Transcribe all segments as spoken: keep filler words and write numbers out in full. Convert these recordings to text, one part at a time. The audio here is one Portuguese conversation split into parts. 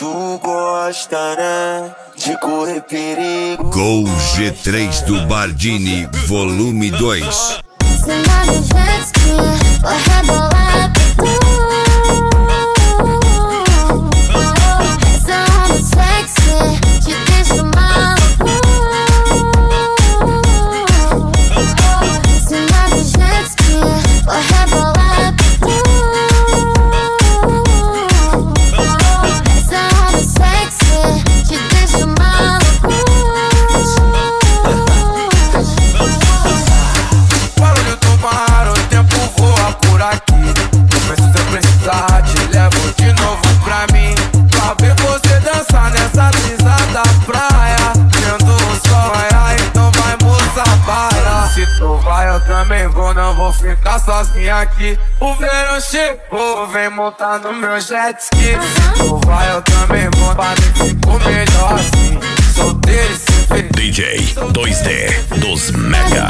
Tu gosta, né, de correr perigo. Gol G três do Bardini, volume dois. Eu também vou, não vou ficar sozinho aqui. O verão chegou, vem montar no meu jet ski. Se tu vai, eu também vou, pra mim ficou melhor assim. Solteiro e sem feliz. D J dois D dos Mega.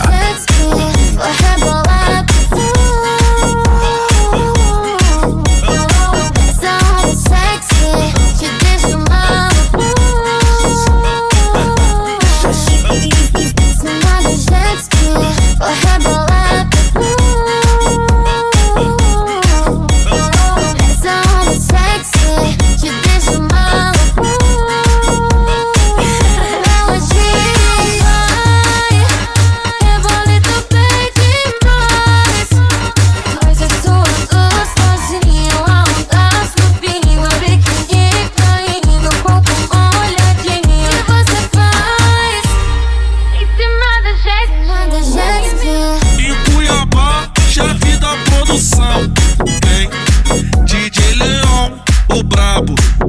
Vem, D J Leon, o brabo.